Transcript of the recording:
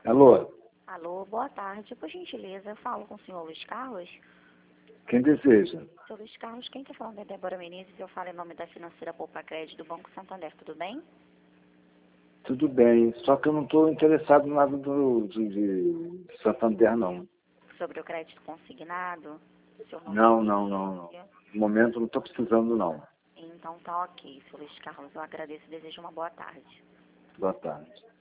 Alô, Alô, boa tarde. Por gentileza, eu falo com o senhor Luiz Carlos. quem deseja? Senhor Luiz Carlos, quem está falando é Débora Menezes. Eu falo em nome da financeira Poupa Crédito do Banco Santander. Tudo bem? Tudo bem, só que eu não estou interessado em nada de Santander, não. Sobre o crédito consignado, o senhor Não. No momento não estou precisando, não. Então tá ok, senhor Luiz Carlos. Eu agradeço e desejo uma boa tarde. Boa tarde.